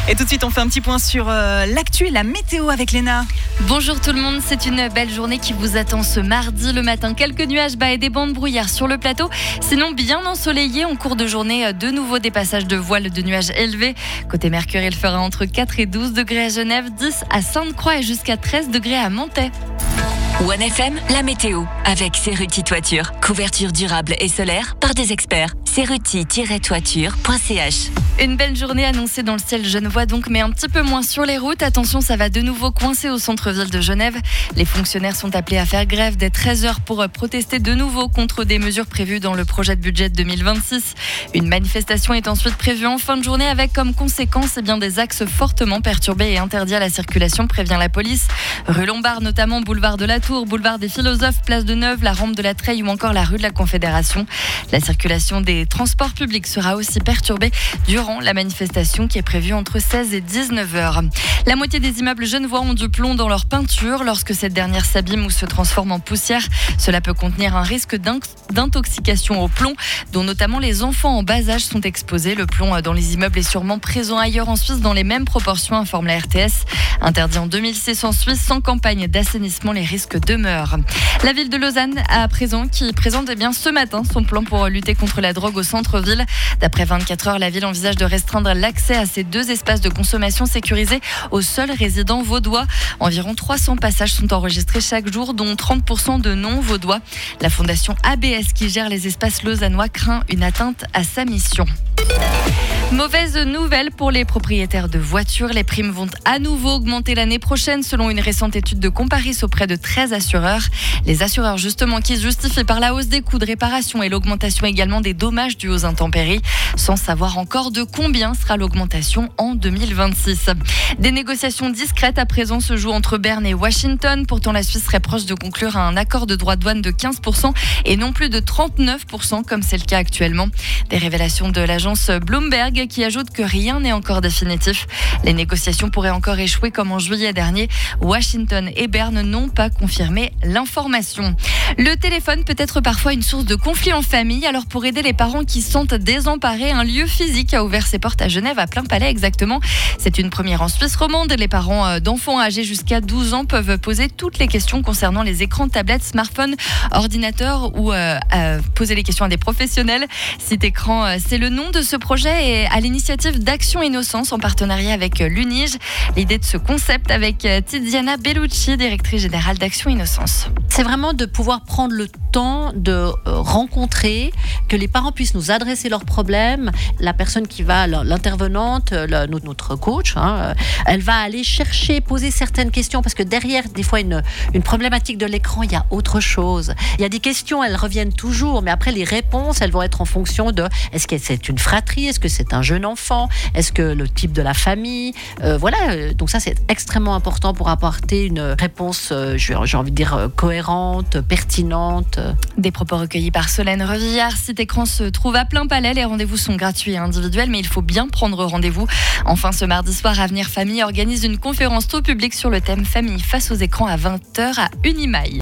Et tout de suite, on fait un petit point sur l'actu et la météo avec Léna. Bonjour tout le monde, c'est une belle journée qui vous attend ce mardi le matin. Quelques nuages bas et des bancs de brouillard sur le plateau. Sinon, bien ensoleillé en cours de journée. De nouveau des passages de voiles de nuages élevés. Côté Mercure, il fera entre 4 et 12 degrés à Genève, 10 à Sainte-Croix et jusqu'à 13 degrés à Montaix. OneFM, la météo, avec Cerruti Toiture. Couverture durable et solaire par des experts. Cerruti-toiture.ch. Une belle journée annoncée dans le ciel genevois donc, mais un petit peu moins sur les routes. Attention, ça va de nouveau coincer au centre-ville de Genève. Les fonctionnaires sont appelés à faire grève dès 13h pour protester de nouveau contre des mesures prévues dans le projet de budget 2026. Une manifestation est ensuite prévue en fin de journée avec comme conséquence des axes fortement perturbés et interdits à la circulation, prévient la police. Rue Lombard notamment, boulevard de la Tour, boulevard des Philosophes, place de Neuve, la rampe de la Treille ou encore la rue de la Confédération. La circulation des transports publics sera aussi perturbée durant la manifestation qui est prévue entre 16 et 19h. La moitié des immeubles genevois ont du plomb dans leur peinture. Lorsque cette dernière s'abîme ou se transforme en poussière, cela peut contenir un risque d'intoxication au plomb, dont notamment les enfants en bas âge sont exposés. Le plomb dans les immeubles est sûrement présent ailleurs en Suisse dans les mêmes proportions, informe la RTS. Interdit en 2006 en Suisse, sans campagne d'assainissement, les risques demeurent. La ville de Lausanne à présent qui présente ce matin son plan pour lutter contre la drogue au centre-ville. D'après 24 heures, la ville envisage de restreindre l'accès à ces deux espaces de consommation sécurisés aux seuls résidents vaudois. Environ 300 passages sont enregistrés chaque jour, dont 30% de non-vaudois. La fondation ABS qui gère les espaces lausannois craint une atteinte à sa mission. Mauvaise nouvelle pour les propriétaires de voitures. Les primes vont à nouveau augmenter l'année prochaine selon une récente étude de Comparis auprès de 13 assureurs. Les assureurs justement qui se justifient par la hausse des coûts de réparation et l'augmentation également des dommages dus aux intempéries, sans savoir encore de combien sera l'augmentation en 2026. Des négociations discrètes à présent se jouent entre Berne et Washington. Pourtant la Suisse serait proche de conclure un accord de droits de douane de 15% et non plus de 39% comme c'est le cas actuellement. Des révélations de l'agence Bloomberg qui ajoute que rien n'est encore définitif. Les négociations pourraient encore échouer comme en juillet dernier. Washington et Berne n'ont pas confirmé l'information. Le téléphone peut être parfois une source de conflit en famille. Alors pour aider les parents qui se sentent désemparés, un lieu physique a ouvert ses portes à Genève, à Plainpalais exactement. C'est une première en Suisse romande. Les parents d'enfants âgés jusqu'à 12 ans peuvent poser toutes les questions concernant les écrans, tablettes, smartphones, ordinateurs ou poser les questions à des professionnels. Site écran, c'est le nom de ce projet et à l'initiative d'Action Innocence en partenariat avec l'UNIGE. L'idée de ce concept avec Tiziana Bellucci, directrice générale d'Action Innocence. C'est vraiment de pouvoir prendre le temps de rencontrer, que les parents puissent nous adresser leurs problèmes. La personne qui va, l'intervenante, notre coach, elle va aller chercher, poser certaines questions parce que derrière, des fois, une problématique de l'écran, il y a autre chose. Il y a des questions, elles reviennent toujours, mais après, les réponses, elles vont être en fonction de est-ce que c'est une fratrie, est-ce que c'est un jeune enfant, est-ce que le type de la famille, donc ça, c'est extrêmement important pour apporter une réponse, j'ai envie de dire, cohérente, pertinente. Des propos recueillis par Solène Revillard. Site écran se trouve à Plainpalais. Les rendez-vous sont gratuits et individuels, mais il faut bien prendre rendez-vous. Enfin, ce mardi soir, Avenir Famille organise une conférence tout public sur le thème Famille face aux écrans à 20h à Unimail.